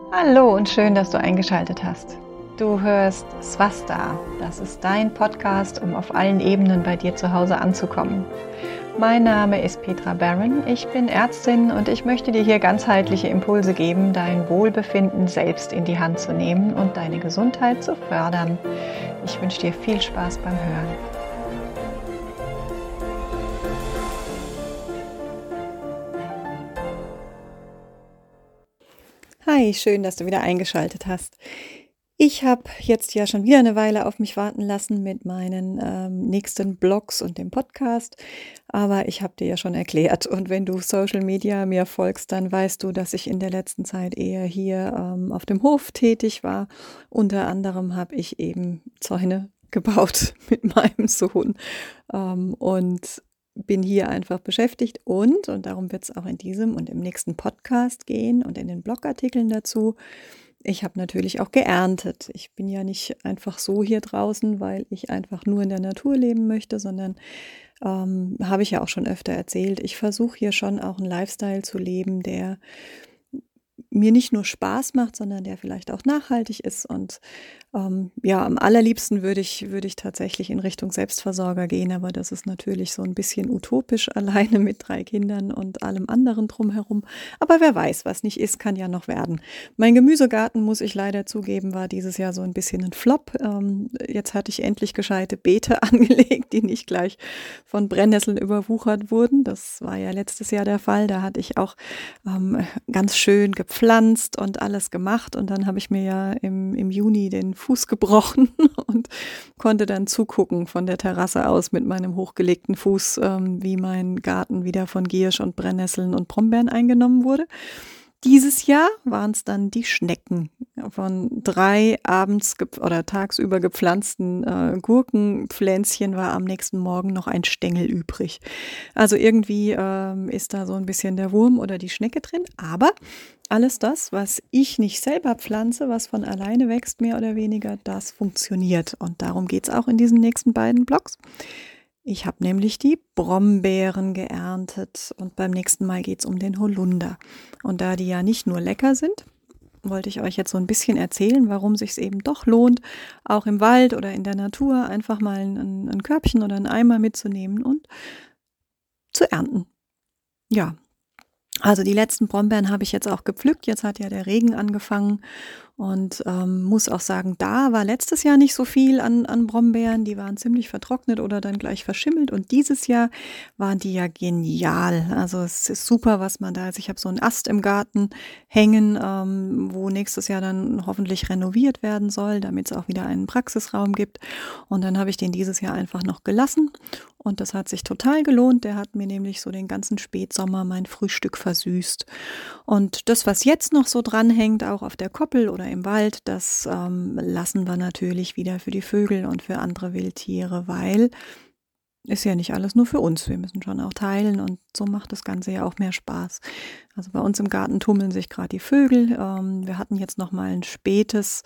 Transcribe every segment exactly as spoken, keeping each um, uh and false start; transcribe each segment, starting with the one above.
Hallo und schön, dass du eingeschaltet hast. Du hörst Swasta. Das ist dein Podcast, um auf allen Ebenen bei dir zu Hause anzukommen. Mein Name ist Petra Barron, ich bin Ärztin und ich möchte dir hier ganzheitliche Impulse geben, dein Wohlbefinden selbst in die Hand zu nehmen und deine Gesundheit zu fördern. Ich wünsche dir viel Spaß beim Hören. Hi, schön, dass du wieder eingeschaltet hast. Ich habe jetzt ja schon wieder eine Weile auf mich warten lassen mit meinen ähm, nächsten Blogs und dem Podcast, aber ich habe dir ja schon erklärt und wenn du Social Media mir folgst, dann weißt du, dass ich in der letzten Zeit eher hier ähm, auf dem Hof tätig war. Unter anderem habe ich eben Zäune gebaut mit meinem Sohn ähm, und bin hier einfach beschäftigt und, und darum wird es auch in diesem und im nächsten Podcast gehen und in den Blogartikeln dazu. Ich habe natürlich auch geerntet. Ich bin ja nicht einfach so hier draußen, weil ich einfach nur in der Natur leben möchte, sondern ähm, habe ich ja auch schon öfter erzählt. Ich versuche hier schon auch einen Lifestyle zu leben, der mir nicht nur Spaß macht, sondern der vielleicht auch nachhaltig ist. Und ähm, ja, am allerliebsten würde ich, würde ich tatsächlich in Richtung Selbstversorger gehen, aber das ist natürlich so ein bisschen utopisch, alleine mit drei Kindern und allem anderen drumherum. Aber wer weiß, was nicht ist, kann ja noch werden. Mein Gemüsegarten, muss ich leider zugeben, war dieses Jahr so ein bisschen ein Flop. Ähm, jetzt hatte ich endlich gescheite Beete angelegt, die nicht gleich von Brennnesseln überwuchert wurden. Das war ja letztes Jahr der Fall. Da hatte ich auch ähm, ganz schön gepflanzt und alles gemacht. Und dann habe ich mir ja im, im Juni den Fuß gebrochen und konnte dann zugucken von der Terrasse aus mit meinem hochgelegten Fuß, ähm, wie mein Garten wieder von Giersch und Brennnesseln und Brombeeren eingenommen wurde. Dieses Jahr waren es dann die Schnecken von drei abends oder tagsüber gepflanzten äh, Gurkenpflänzchen war am nächsten Morgen noch ein Stängel übrig. Also irgendwie ähm, ist da so ein bisschen der Wurm oder die Schnecke drin, aber alles das, was ich nicht selber pflanze, was von alleine wächst, mehr oder weniger, das funktioniert. Und darum geht es auch in diesen nächsten beiden Blogs. Ich habe nämlich die Brombeeren geerntet und beim nächsten Mal geht es um den Holunder. Und da die ja nicht nur lecker sind, wollte ich euch jetzt so ein bisschen erzählen, warum sich es eben doch lohnt, auch im Wald oder in der Natur einfach mal ein, ein Körbchen oder einen Eimer mitzunehmen und zu ernten. Ja, also die letzten Brombeeren habe ich jetzt auch gepflückt. Jetzt hat ja der Regen angefangen und ähm, muss auch sagen, da war letztes Jahr nicht so viel an, an Brombeeren. Die waren ziemlich vertrocknet oder dann gleich verschimmelt. Und dieses Jahr waren die ja genial. Also es ist super, was man da, also ich habe so einen Ast im Garten hängen, ähm, wo nächstes Jahr dann hoffentlich renoviert werden soll, damit es auch wieder einen Praxisraum gibt. Und dann habe ich den dieses Jahr einfach noch gelassen. Und das hat sich total gelohnt. Der hat mir nämlich so den ganzen Spätsommer mein Frühstück versüßt. Und das, was jetzt noch so dranhängt, auch auf der Koppel oder im Wald, das ähm, lassen wir natürlich wieder für die Vögel und für andere Wildtiere, weil ist ja nicht alles nur für uns. Wir müssen schon auch teilen und so macht das Ganze ja auch mehr Spaß. Also bei uns im Garten tummeln sich gerade die Vögel. Ähm, wir hatten jetzt noch mal ein spätes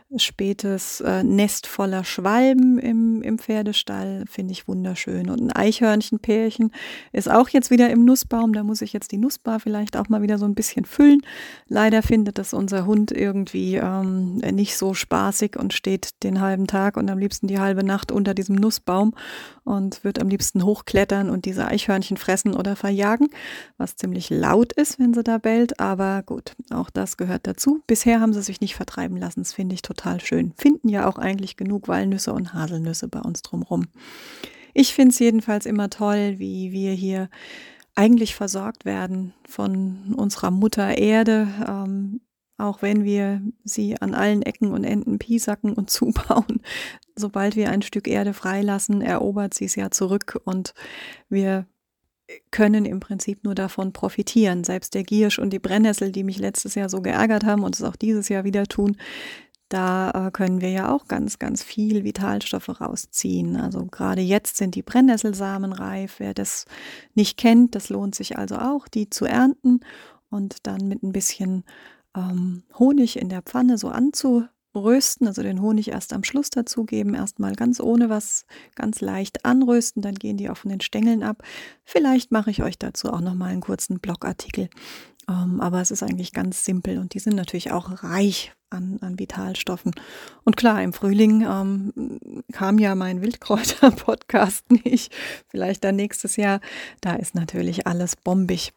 spätes äh, Nest voller Schwalben im, im Pferdestall, finde ich wunderschön. Und ein Eichhörnchenpärchen ist auch jetzt wieder im Nussbaum, da muss ich jetzt die Nussbar vielleicht auch mal wieder so ein bisschen füllen. Leider findet das unser Hund irgendwie ähm, nicht so spaßig und steht den halben Tag und am liebsten die halbe Nacht unter diesem Nussbaum und wird am liebsten hochklettern und diese Eichhörnchen fressen oder verjagen, was ziemlich laut ist, wenn sie da bellt, aber gut, auch das gehört dazu. Bisher haben sie sich nicht vertreiben lassen, das finde ich total Total schön. Finden ja auch eigentlich genug Walnüsse und Haselnüsse bei uns drumherum. Ich finde es jedenfalls immer toll, wie wir hier eigentlich versorgt werden von unserer Mutter Erde, ähm, auch wenn wir sie an allen Ecken und Enden piesacken und zubauen. Sobald wir ein Stück Erde freilassen, erobert sie es ja zurück und wir können im Prinzip nur davon profitieren. Selbst der Giersch und die Brennnessel, die mich letztes Jahr so geärgert haben und es auch dieses Jahr wieder tun, da äh, können wir ja auch ganz, ganz viel Vitalstoffe rausziehen. Also gerade jetzt sind die Brennnesselsamen reif. Wer das nicht kennt, das lohnt sich also auch, die zu ernten und dann mit ein bisschen ähm, Honig in der Pfanne so anzurösten. Also den Honig erst am Schluss dazugeben, erstmal ganz ohne was, ganz leicht anrösten, dann gehen die auch von den Stängeln ab. Vielleicht mache ich euch dazu auch nochmal einen kurzen Blogartikel. Ähm, aber es ist eigentlich ganz simpel und die sind natürlich auch reich an, an Vitalstoffen. Und klar, im Frühling ähm, kam ja mein Wildkräuter-Podcast nicht, vielleicht dann nächstes Jahr. Da ist natürlich alles bombig.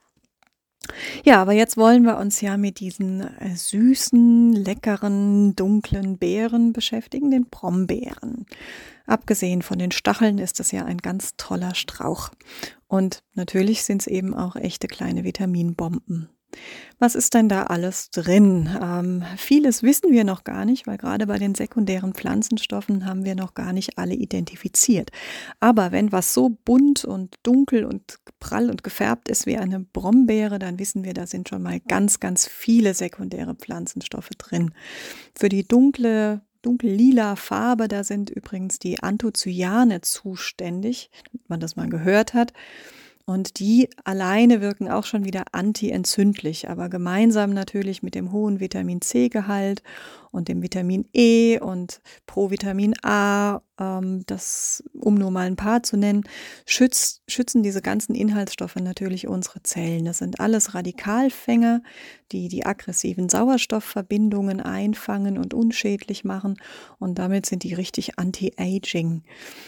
Ja, aber jetzt wollen wir uns ja mit diesen äh, süßen, leckeren, dunklen Beeren beschäftigen, den Brombeeren. Abgesehen von den Stacheln ist das ja ein ganz toller Strauch. Und natürlich sind es eben auch echte kleine Vitaminbomben. Was ist denn da alles drin? Ähm, vieles wissen wir noch gar nicht, weil gerade bei den sekundären Pflanzenstoffen haben wir noch gar nicht alle identifiziert. Aber wenn was so bunt und dunkel und prall und gefärbt ist wie eine Brombeere, dann wissen wir, da sind schon mal ganz, ganz viele sekundäre Pflanzenstoffe drin. Für die dunkle dunkel-lila Farbe, da sind übrigens die Anthocyane zuständig, damit man das mal gehört hat. Und die alleine wirken auch schon wieder antientzündlich, aber gemeinsam natürlich mit dem hohen Vitamin-C-Gehalt und dem Vitamin E und Provitamin A, ähm, das, um nur mal ein paar zu nennen, schützt, schützen diese ganzen Inhaltsstoffe natürlich unsere Zellen. Das sind alles Radikalfänger, die die aggressiven Sauerstoffverbindungen einfangen und unschädlich machen. Und damit sind die richtig anti-aging.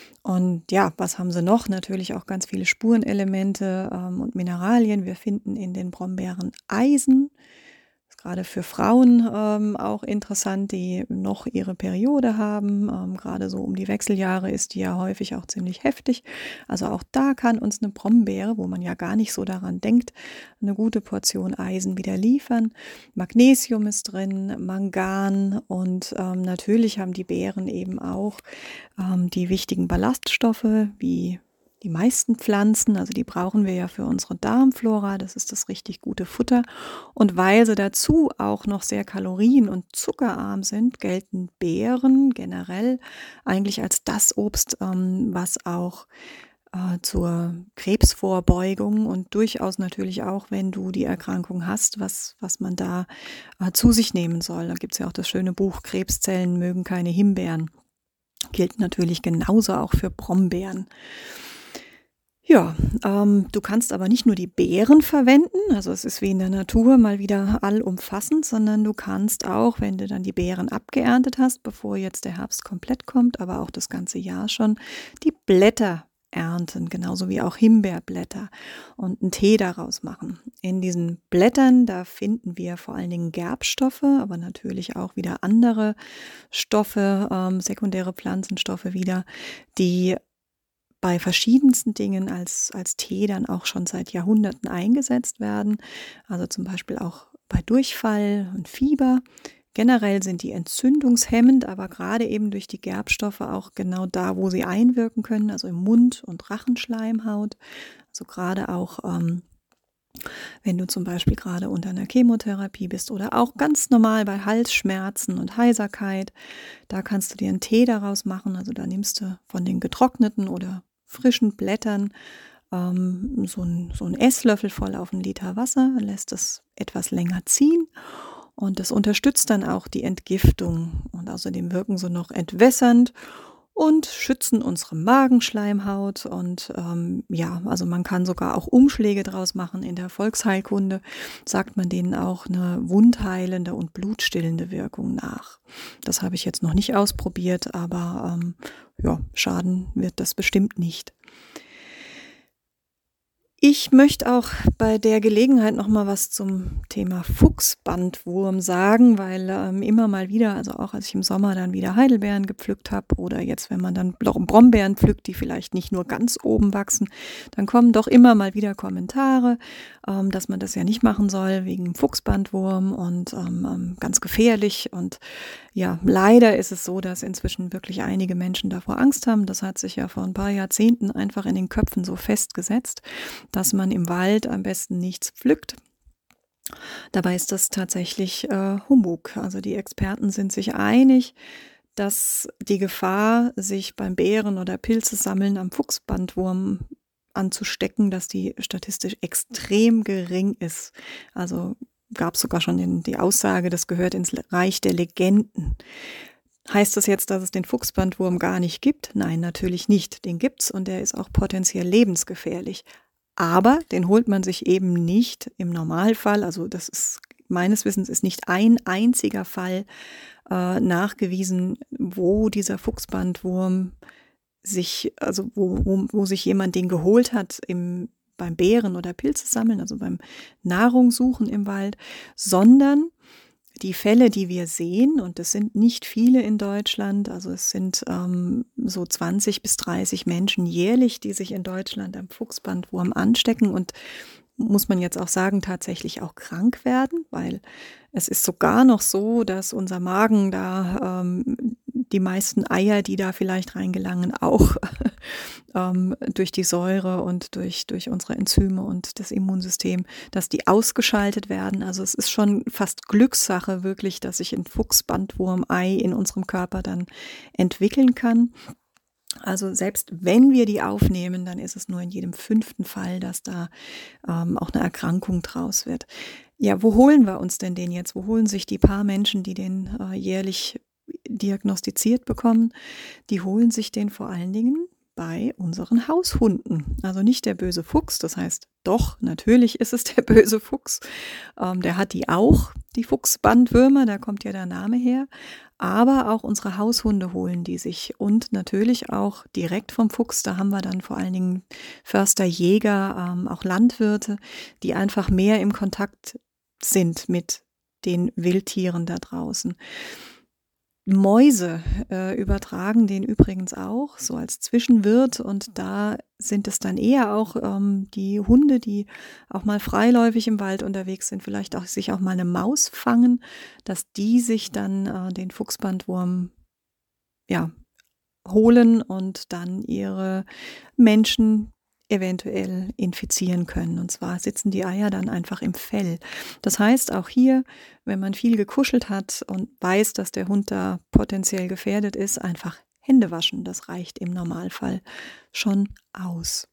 Und ja, was haben sie noch? Natürlich auch ganz viele Spurenelemente ähm, und Mineralien. Wir finden in den Brombeeren Eisen. Das ist gerade für Frauen ähm, auch interessant, die noch ihre Periode haben. Ähm, gerade so um die Wechseljahre ist die ja häufig auch ziemlich heftig. Also auch da kann uns eine Brombeere, wo man ja gar nicht so daran denkt, eine gute Portion Eisen wieder liefern. Magnesium ist drin, Mangan und ähm, natürlich haben die Beeren eben auch ähm, die wichtigen Ballaststoffe wie die meisten Pflanzen, also die brauchen wir ja für unsere Darmflora, das ist das richtig gute Futter. Und weil sie dazu auch noch sehr kalorien- und zuckerarm sind, gelten Beeren generell eigentlich als das Obst, ähm, was auch äh, zur Krebsvorbeugung und durchaus natürlich auch, wenn du die Erkrankung hast, was, was man da äh, zu sich nehmen soll. Da gibt es ja auch das schöne Buch Krebszellen mögen keine Himbeeren. Gilt natürlich genauso auch für Brombeeren. Ja, ähm, du kannst aber nicht nur die Beeren verwenden, also es ist wie in der Natur mal wieder allumfassend, sondern du kannst auch, wenn du dann die Beeren abgeerntet hast, bevor jetzt der Herbst komplett kommt, aber auch das ganze Jahr schon, die Blätter ernten, genauso wie auch Himbeerblätter und einen Tee daraus machen. In diesen Blättern, da finden wir vor allen Dingen Gerbstoffe, aber natürlich auch wieder andere Stoffe, ähm, sekundäre Pflanzenstoffe wieder, die bei verschiedensten Dingen als, als Tee dann auch schon seit Jahrhunderten eingesetzt werden. Also zum Beispiel auch bei Durchfall und Fieber. Generell sind die entzündungshemmend, aber gerade eben durch die Gerbstoffe auch genau da, wo sie einwirken können, also im Mund- und Rachenschleimhaut. Also gerade auch, ähm, wenn du zum Beispiel gerade unter einer Chemotherapie bist oder auch ganz normal bei Halsschmerzen und Heiserkeit, da kannst du dir einen Tee daraus machen. Also da nimmst du von den getrockneten oder frischen Blättern ähm, so ein, so ein Esslöffel voll auf einen Liter Wasser, lässt es etwas länger ziehen und das unterstützt dann auch die Entgiftung und außerdem wirken sie noch entwässernd und schützen unsere Magenschleimhaut und ähm, ja, also man kann sogar auch Umschläge draus machen. In der Volksheilkunde sagt man denen auch eine wundheilende und blutstillende Wirkung nach. Das habe ich jetzt noch nicht ausprobiert, aber ähm, ja, schaden wird das bestimmt nicht. Ich möchte auch bei der Gelegenheit noch mal was zum Thema Fuchsbandwurm sagen, weil ähm, immer mal wieder, also auch als ich im Sommer dann wieder Heidelbeeren gepflückt habe oder jetzt, wenn man dann Brombeeren pflückt, die vielleicht nicht nur ganz oben wachsen, dann kommen doch immer mal wieder Kommentare, ähm, dass man das ja nicht machen soll wegen Fuchsbandwurm und ähm, ganz gefährlich. Und ja, leider ist es so, dass inzwischen wirklich einige Menschen davor Angst haben. Das hat sich ja vor ein paar Jahrzehnten einfach in den Köpfen so festgesetzt, dass man im Wald am besten nichts pflückt. Dabei ist das tatsächlich äh, Humbug. Also die Experten sind sich einig, dass die Gefahr, sich beim Beeren- oder Pilzesammeln am Fuchsbandwurm anzustecken, dass die statistisch extrem gering ist. Also gab es sogar schon den, die Aussage, das gehört ins Reich der Legenden. Heißt das jetzt, dass es den Fuchsbandwurm gar nicht gibt? Nein, natürlich nicht. Den gibt's und der ist auch potenziell lebensgefährlich. Aber den holt man sich eben nicht im Normalfall, also das ist meines Wissens ist nicht ein einziger Fall äh, nachgewiesen, wo dieser Fuchsbandwurm sich, also wo, wo, wo sich jemand den geholt hat im, beim Beeren- oder Pilze sammeln, also beim Nahrungssuchen im Wald, sondern die Fälle, die wir sehen, und das sind nicht viele in Deutschland, also es sind ähm, so zwanzig bis dreißig Menschen jährlich, die sich in Deutschland am Fuchsbandwurm anstecken und muss man jetzt auch sagen, tatsächlich auch krank werden, weil es ist sogar noch so, dass unser Magen da ähm, die meisten Eier, die da vielleicht reingelangen, auch ähm, durch die Säure und durch, durch unsere Enzyme und das Immunsystem, dass die ausgeschaltet werden. Also es ist schon fast Glückssache wirklich, dass sich ein Fuchsbandwurm-Ei in unserem Körper dann entwickeln kann. Also selbst wenn wir die aufnehmen, dann ist es nur in jedem fünften Fall, dass da ähm, auch eine Erkrankung draus wird. Ja, wo holen wir uns denn den jetzt? Wo holen sich die paar Menschen, die den äh, jährlich diagnostiziert bekommen? Die holen sich den vor allen Dingen bei unseren Haushunden. Also nicht der böse Fuchs, das heißt, doch, natürlich ist es der böse Fuchs. Ähm, der hat die auch, die Fuchsbandwürmer, da kommt ja der Name her. Aber auch unsere Haushunde holen die sich und natürlich auch direkt vom Fuchs. Da haben wir dann vor allen Dingen Förster, Jäger, ähm, auch Landwirte, die einfach mehr im Kontakt sind mit den Wildtieren da draußen. Mäuse äh, übertragen den übrigens auch, so als Zwischenwirt, und da sind es dann eher auch ähm, die Hunde, die auch mal freiläufig im Wald unterwegs sind, vielleicht auch sich auch mal eine Maus fangen, dass die sich dann äh, den Fuchsbandwurm ja, holen und dann ihre Menschen eventuell infizieren können. Und zwar sitzen die Eier dann einfach im Fell. Das heißt, auch hier, wenn man viel gekuschelt hat und weiß, dass der Hund da potenziell gefährdet ist, einfach Hände waschen. Das reicht im Normalfall schon aus.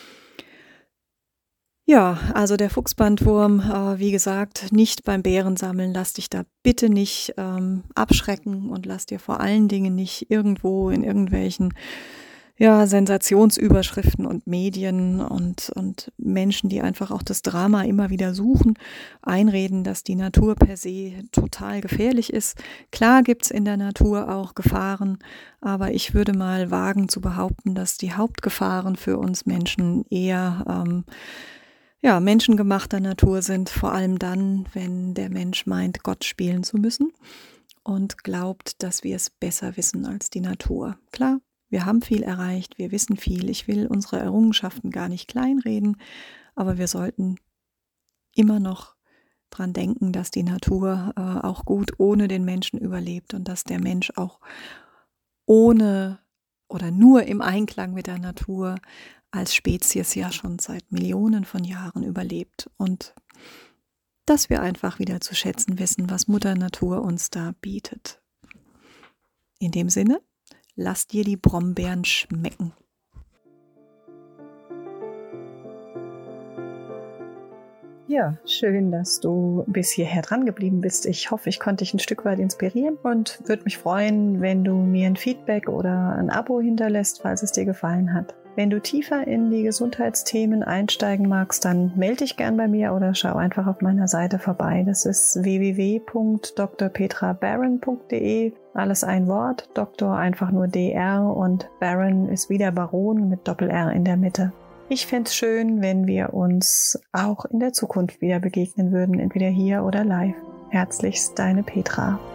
Ja, also der Fuchsbandwurm, äh, wie gesagt, nicht beim Bärensammeln. Lass dich da bitte nicht ähm, abschrecken und lass dir vor allen Dingen nicht irgendwo in irgendwelchen ja, Sensationsüberschriften und Medien und, und Menschen, die einfach auch das Drama immer wieder suchen, einreden, dass die Natur per se total gefährlich ist. Klar gibt's in der Natur auch Gefahren, aber ich würde mal wagen zu behaupten, dass die Hauptgefahren für uns Menschen eher ähm, ja, menschengemachter Natur sind, vor allem dann, wenn der Mensch meint, Gott spielen zu müssen und glaubt, dass wir es besser wissen als die Natur. Klar, wir haben viel erreicht, wir wissen viel. Ich will unsere Errungenschaften gar nicht kleinreden, aber wir sollten immer noch dran denken, dass die Natur äh, auch gut ohne den Menschen überlebt und dass der Mensch auch ohne oder nur im Einklang mit der Natur als Spezies ja schon seit Millionen von Jahren überlebt. Und dass wir einfach wieder zu schätzen wissen, was Mutter Natur uns da bietet. In dem Sinne, lass dir die Brombeeren schmecken. Ja, schön, dass du bis hierher dran geblieben bist. Ich hoffe, ich konnte dich ein Stück weit inspirieren und würde mich freuen, wenn du mir ein Feedback oder ein Abo hinterlässt, falls es dir gefallen hat. Wenn du tiefer in die Gesundheitsthemen einsteigen magst, dann melde dich gern bei mir oder schau einfach auf meiner Seite vorbei. Das ist w w w punkt d r petra baron punkt d e. Alles ein Wort, Doktor einfach nur D R und Baron ist wieder Baron mit Doppel-R in der Mitte. Ich fände es schön, wenn wir uns auch in der Zukunft wieder begegnen würden, entweder hier oder live. Herzlichst, deine Petra.